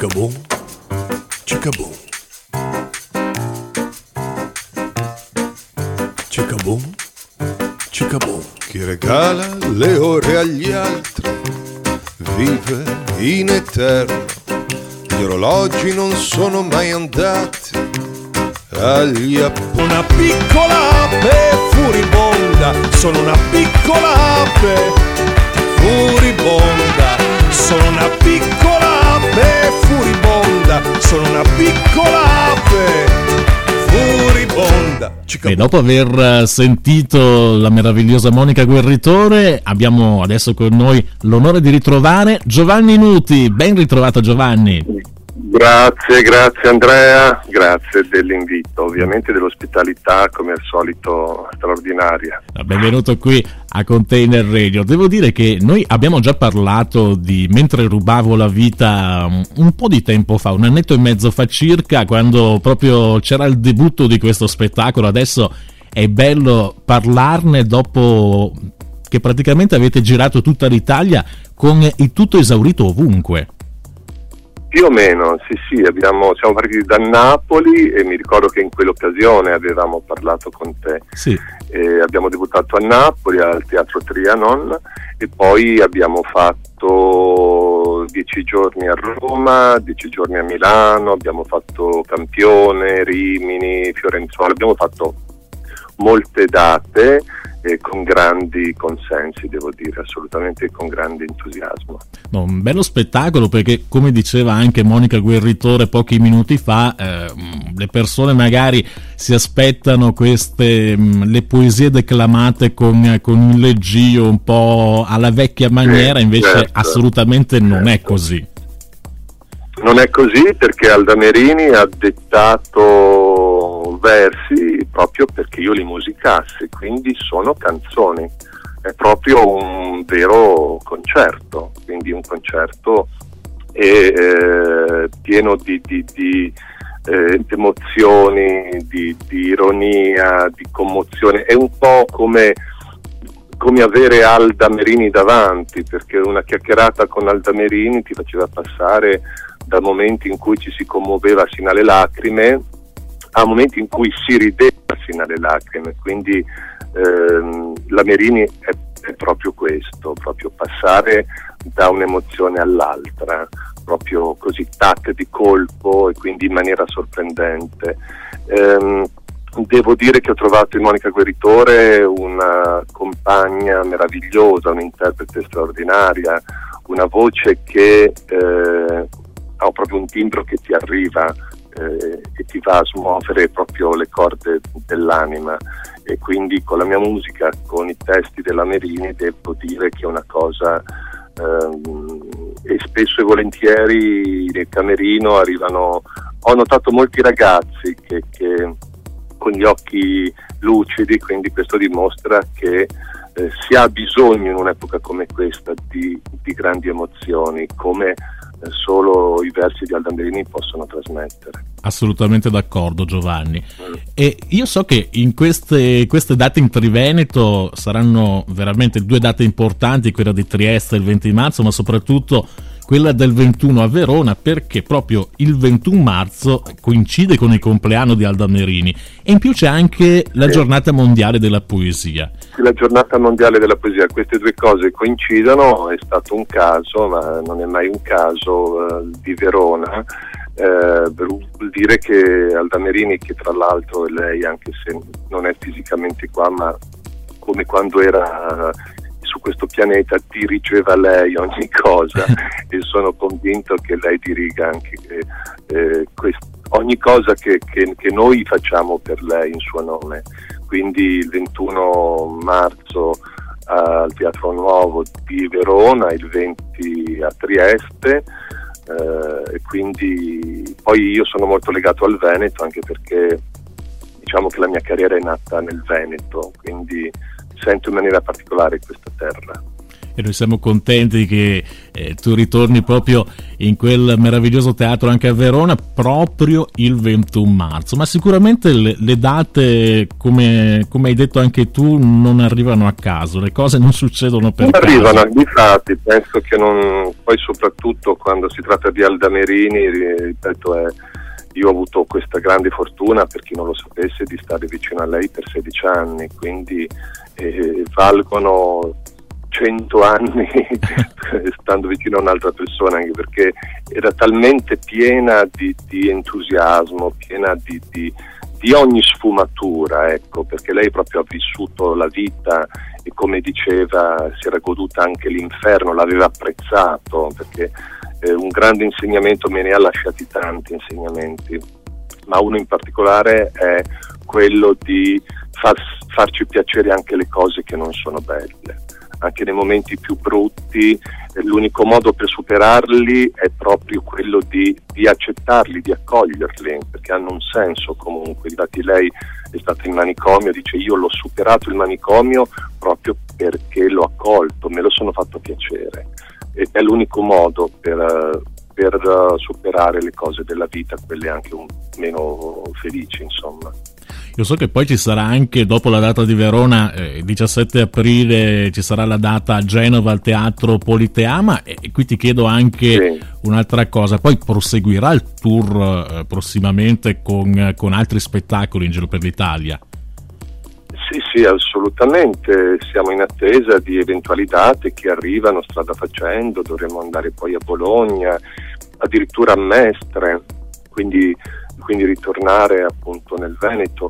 Ciccabon, ciccabon. Ciccabon, ciccabon. Chi regala le ore agli altri vive in eterno. Gli orologi non sono mai andati agli appunti. Una piccola ape furibonda, sono una piccola ape furibonda, sono una piccola ape furibonda, sono una piccola ape furibonda. E dopo aver sentito la meravigliosa Monica Guerritore, abbiamo adesso con noi l'onore di ritrovare Giovanni Nuti. Ben ritrovato, Giovanni. Grazie Andrea, grazie dell'invito, ovviamente dell'ospitalità come al solito straordinaria. Benvenuto qui a Container Radio. Devo dire che noi abbiamo già parlato di Mentre rubavo la vita un po' di tempo fa, un annetto e mezzo fa circa, quando proprio c'era il debutto di questo spettacolo. Adesso è bello parlarne dopo che praticamente avete girato tutta l'Italia con il tutto esaurito ovunque. Più o meno, sì, siamo partiti da Napoli e mi ricordo che in quell'occasione avevamo parlato con te. Sì. Abbiamo debuttato a Napoli al Teatro Trianon e poi abbiamo fatto 10 giorni a Roma, 10 giorni a Milano, abbiamo fatto Campione, Rimini, Fiorenzuola, abbiamo fatto molte date con grandi consensi, devo dire, assolutamente con grande entusiasmo. Un bello spettacolo, perché come diceva anche Monica Guerritore pochi minuti fa, le persone magari si aspettano le poesie declamate con un leggio un po' alla vecchia maniera, invece certo, assolutamente non è così. Non è così, perché Alda Merini ha dettato versi proprio perché io li musicassi, quindi sono canzoni, è proprio un vero concerto, quindi un concerto pieno di emozioni, di ironia, di commozione. È un po' come avere Alda Merini davanti, perché una chiacchierata con Alda Merini ti faceva passare da momenti in cui ci si commuoveva sino alle lacrime a momenti in cui si rideva sino alle lacrime, quindi la Merini è proprio questo, proprio passare da un'emozione all'altra, proprio così tac di colpo e quindi in maniera sorprendente. Devo dire che ho trovato in Monica Guerritore una compagna meravigliosa, un'interprete straordinaria, una voce che ha proprio un timbro che ti arriva e ti va a smuovere proprio le corde dell'anima, e quindi con la mia musica, con i testi della Merini, devo dire che è una cosa e spesso e volentieri nel camerino ho notato molti ragazzi che con gli occhi lucidi, quindi questo dimostra che si ha bisogno in un'epoca come questa di grandi emozioni, come solo i versi di Alda Merini possono trasmettere. Assolutamente d'accordo, Giovanni. E io so che in queste date in Triveneto saranno veramente 2 date importanti, quella di Trieste il 20 marzo, ma soprattutto quella del 21 a Verona, perché proprio il 21 marzo coincide con il compleanno di Alda Merini, e in più c'è anche la giornata mondiale della poesia. La giornata mondiale della poesia, queste 2 cose coincidono, è stato un caso, ma non è mai un caso, di Verona. Vuol dire che Alda Merini, che tra l'altro lei, anche se non è fisicamente qua, ma come quando era su questo pianeta, dirigeva lei ogni cosa e sono convinto che lei diriga anche ogni cosa che noi facciamo per lei in suo nome. Quindi il 21 marzo al Teatro Nuovo di Verona, il 20 a Trieste, e quindi poi io sono molto legato al Veneto, anche perché diciamo che la mia carriera è nata nel Veneto, quindi sento in maniera particolare questa terra. e noi siamo contenti che tu ritorni proprio in quel meraviglioso teatro anche a Verona proprio il 21 marzo, ma sicuramente le date, come hai detto anche tu, non arrivano a caso, le cose non succedono per caso. Arrivano, difatti, penso che non, poi soprattutto quando si tratta di Alda Merini, ripeto, io ho avuto questa grande fortuna, per chi non lo sapesse, di stare vicino a lei per 16 anni, quindi valgono 100 anni stando vicino a un'altra persona, anche perché era talmente piena di entusiasmo, piena di ogni sfumatura, ecco, perché lei proprio ha vissuto la vita e, come diceva, si era goduta anche l'inferno, l'aveva apprezzato, perché un grande insegnamento, me ne ha lasciati tanti insegnamenti, ma uno in particolare è quello di farci piacere anche le cose che non sono belle. Anche nei momenti più brutti, l'unico modo per superarli è proprio quello di accettarli, di accoglierli, perché hanno un senso comunque. Infatti lei è stata in manicomio, dice: io l'ho superato il manicomio proprio perché l'ho accolto, me lo sono fatto piacere, ed è l'unico modo per superare le cose della vita, quelle anche meno felici, insomma. Io so che poi ci sarà anche, dopo la data di Verona, il 17 aprile ci sarà la data a Genova al Teatro Politeama, e qui ti chiedo anche un'altra cosa: poi proseguirà il tour prossimamente con altri spettacoli in giro per l'Italia? Sì, assolutamente, siamo in attesa di eventuali date che arrivano strada facendo, dovremo andare poi a Bologna, addirittura a Mestre, quindi ritornare appunto nel Veneto.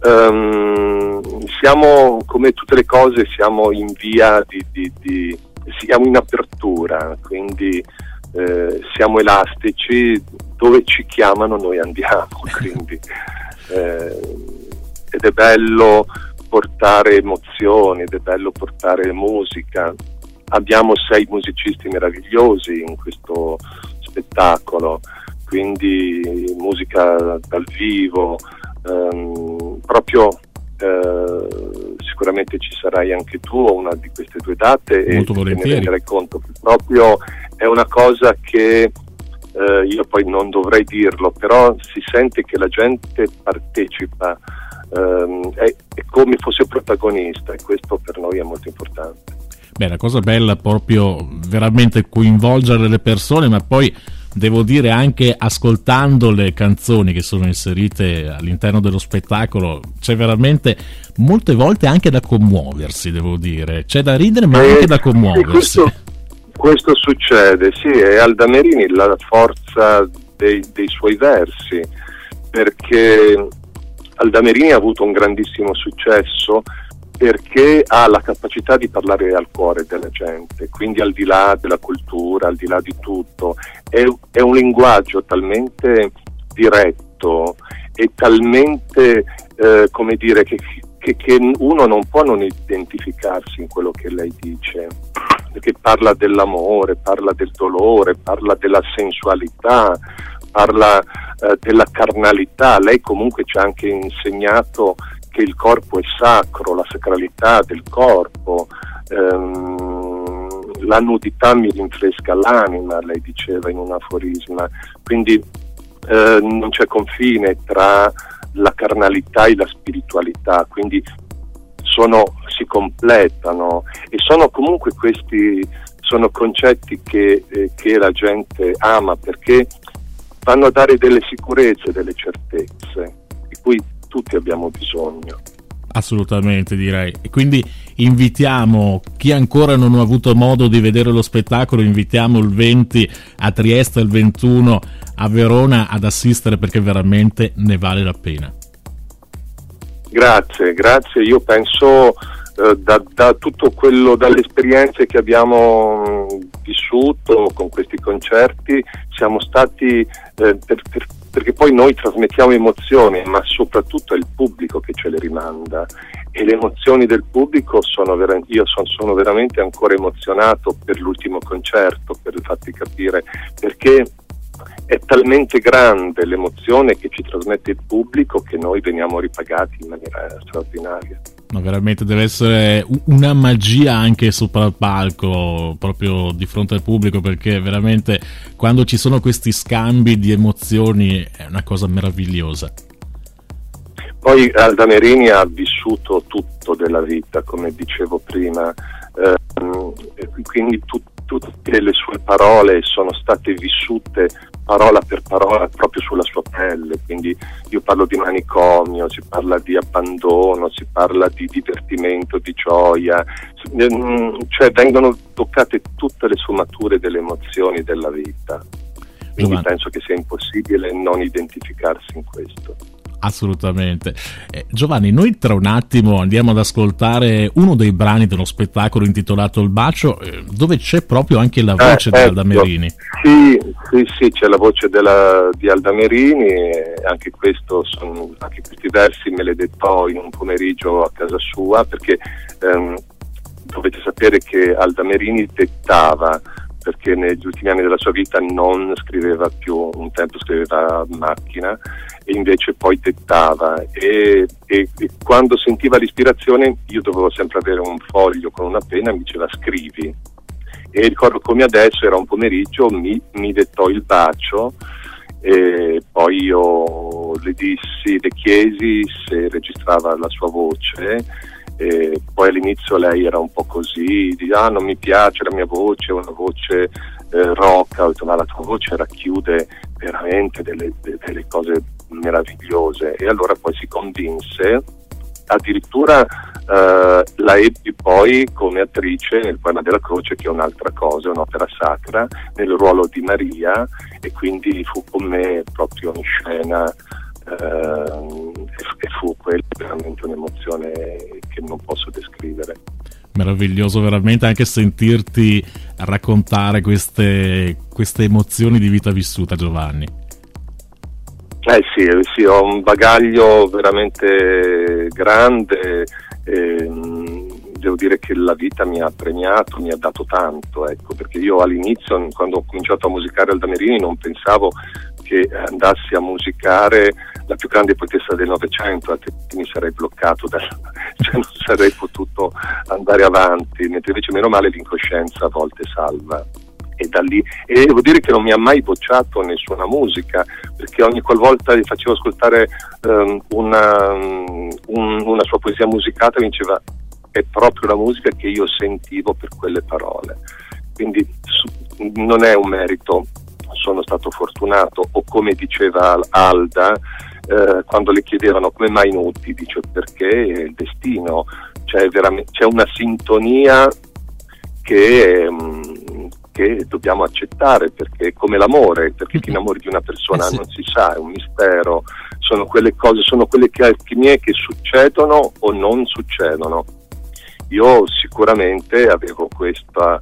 Siamo, come tutte le cose, siamo in via siamo in apertura, quindi siamo elastici, dove ci chiamano noi andiamo, quindi ed è bello portare emozioni, ed è bello portare musica. Abbiamo 6 musicisti meravigliosi in questo spettacolo, quindi musica dal vivo, proprio sicuramente ci sarai anche tu a una di queste 2 date. Molto e te ne volentieri. renderai conto che proprio è una cosa che io poi non dovrei dirlo, però si sente che la gente partecipa, è come fosse protagonista, e questo per noi è molto importante. Beh, la cosa bella è proprio veramente coinvolgere le persone, ma poi devo dire anche ascoltando le canzoni che sono inserite all'interno dello spettacolo c'è veramente molte volte anche da commuoversi, devo dire, c'è da ridere ma anche da commuoversi. Questo succede, sì, è Alda Merini la forza dei suoi versi, perché Alda Merini ha avuto un grandissimo successo perché ha la capacità di parlare al cuore della gente, quindi al di là della cultura, al di là di tutto, è un linguaggio talmente diretto e talmente, come dire, che uno non può non identificarsi in quello che lei dice, perché parla dell'amore, parla del dolore, parla della sensualità, parla della carnalità. Lei comunque ci ha anche insegnato che il corpo è sacro, la sacralità del corpo, la nudità mi rinfresca l'anima, lei diceva in un aforisma, quindi non c'è confine tra la carnalità e la spiritualità, quindi si completano, e sono comunque questi sono concetti che la gente ama, perché vanno a dare delle sicurezze, delle certezze di cui tutti abbiamo bisogno. Assolutamente, direi. E quindi invitiamo chi ancora non ha avuto modo di vedere lo spettacolo, invitiamo il 20 a Trieste, il 21 a Verona ad assistere, perché veramente ne vale la pena. Grazie, io penso da tutto quello, dalle esperienze che abbiamo vissuto con questi concerti, siamo stati perché poi noi trasmettiamo emozioni, ma soprattutto è il pubblico che ce le rimanda, e le emozioni del pubblico io sono veramente ancora emozionato per l'ultimo concerto, per farti capire, perché è talmente grande l'emozione che ci trasmette il pubblico che noi veniamo ripagati in maniera straordinaria. No, veramente deve essere una magia anche sopra il palco, proprio di fronte al pubblico, perché veramente quando ci sono questi scambi di emozioni è una cosa meravigliosa. Poi Alda Merini ha vissuto tutto della vita, come dicevo prima, quindi tutte le sue parole sono state vissute parola per parola proprio sulla sua pelle, quindi io parlo di manicomio, si parla di abbandono, si parla di divertimento, di gioia, cioè vengono toccate tutte le sfumature delle emozioni della vita, quindi penso che sia impossibile non identificarsi in questo. Assolutamente. Giovanni, noi tra un attimo andiamo ad ascoltare uno dei brani dello spettacolo intitolato Il Bacio, dove c'è proprio anche la voce di Alda Merini. Sì, c'è la voce di Alda Merini, e anche questi versi me li dettò in un pomeriggio a casa sua, perché dovete sapere che Alda Merini dettava, perché negli ultimi anni della sua vita non scriveva più, un tempo scriveva a macchina e invece poi dettava, e quando sentiva l'ispirazione io dovevo sempre avere un foglio con una penna e mi diceva scrivi, e ricordo come adesso era un pomeriggio, mi dettò Il Bacio e poi io le chiesi se registrava la sua voce. E poi all'inizio lei era un po' così, non mi piace la mia voce, è una voce rocca, ho detto ma la tua voce racchiude veramente delle cose meravigliose, e allora poi si convinse, addirittura la ebbi poi come attrice nel Poema della Croce, che è un'altra cosa, è un'opera sacra, nel ruolo di Maria, e quindi fu con me proprio in scena. E fu quella veramente un'emozione che non posso descrivere. Meraviglioso veramente anche sentirti raccontare queste emozioni di vita vissuta, Giovanni. Sì, ho un bagaglio veramente grande, devo dire che la vita mi ha premiato, mi ha dato tanto, ecco, perché io all'inizio, quando ho cominciato a musicare Alda Merini, non pensavo che andassi a musicare la più grande poetessa del Novecento, altrimenti mi sarei bloccato, cioè non sarei potuto andare avanti, mentre invece meno male l'incoscienza a volte salva. E da lì, e devo dire che non mi ha mai bocciato nessuna musica, perché ogni qualvolta gli facevo ascoltare una sua poesia musicata, mi diceva è proprio la musica che io sentivo per quelle parole, quindi non è un merito, sono stato fortunato, o come diceva Alda quando le chiedevano come mai Nuti, dice perché è il destino, c'è una sintonia che dobbiamo accettare, perché è come l'amore, perché ti innamori di una persona non si sa, è un mistero, sono quelle cose, sono quelle che succedono o non succedono. Io sicuramente avevo questa,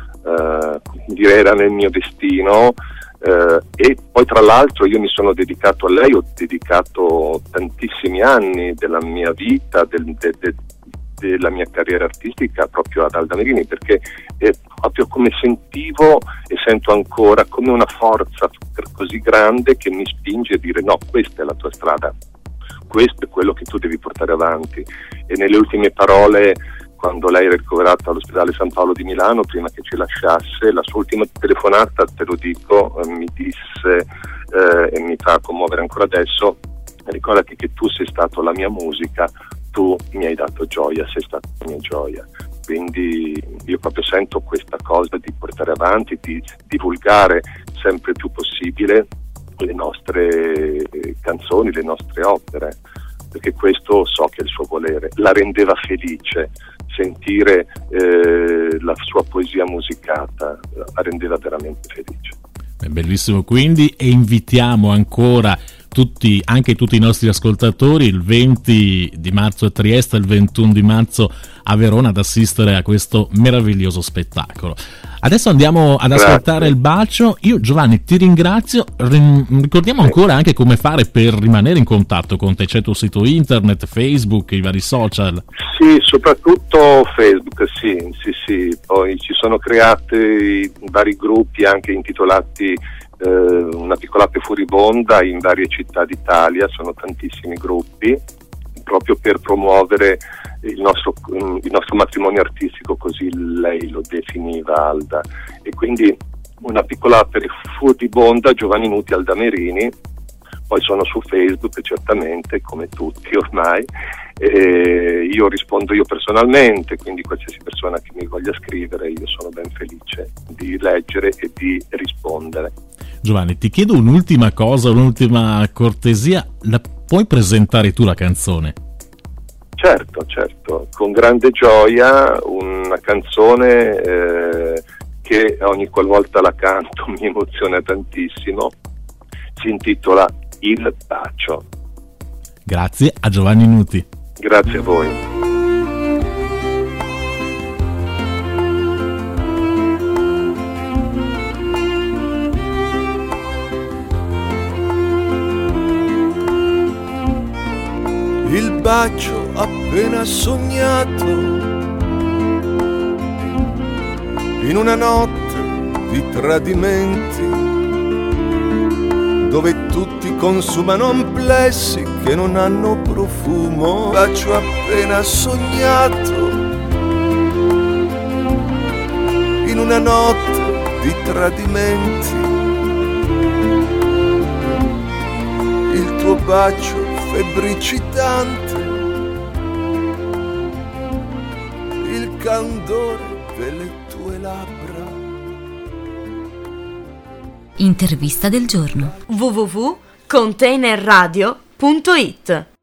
direi era nel mio destino, e poi tra l'altro io mi sono dedicato a lei, ho dedicato tantissimi anni della mia vita, della mia carriera artistica proprio ad Alda Merini, perché è proprio come sentivo e sento ancora come una forza così grande che mi spinge a dire no, questa è la tua strada, questo è quello che tu devi portare avanti. E nelle ultime parole, quando lei era ricoverata all'ospedale San Paolo di Milano, prima che ci lasciasse, la sua ultima telefonata, te lo dico, mi disse, e mi fa commuovere ancora adesso, ricordati che tu sei stato la mia musica, tu mi hai dato gioia, sei stata la mia gioia. Quindi io proprio sento questa cosa di portare avanti, di divulgare sempre più possibile le nostre canzoni, le nostre opere, perché questo so che è il suo volere. La rendeva felice sentire la sua poesia musicata, la rendeva veramente felice. È bellissimo, quindi, e invitiamo ancora anche tutti i nostri ascoltatori il 20 di marzo a Trieste, il 21 di marzo a Verona, ad assistere a questo meraviglioso spettacolo. Adesso andiamo ad ascoltare Il Bacio. Io, Giovanni, ti ringrazio. Ricordiamo ancora anche come fare per rimanere in contatto con te. C'è il tuo sito internet, Facebook, i vari social. Sì, soprattutto Facebook, sì. Poi ci sono creati vari gruppi anche intitolati Una piccola ape furibonda in varie città d'Italia, sono tantissimi gruppi proprio per promuovere il nostro matrimonio artistico, così lei lo definiva, Alda, e quindi una piccola app per Furibonda, Giovanni Nuti, Alda Merini. Poi sono su Facebook certamente, come tutti ormai, io rispondo io personalmente, quindi qualsiasi persona che mi voglia scrivere io sono ben felice di leggere e di rispondere. Giovanni, ti chiedo un'ultima cosa, un'ultima cortesia, la puoi presentare tu la canzone? Certo, con grande gioia, una canzone che ogni qualvolta la canto mi emoziona tantissimo, si intitola Il bacio. Grazie a Giovanni Nuti. Grazie a voi. Il bacio appena sognato in una notte di tradimenti, dove tutti consumano amplessi che non hanno profumo. Bacio appena sognato in una notte di tradimenti, il tuo bacio febbricitante, il candore delle tue labbra. Intervista del giorno. www.containerradio.it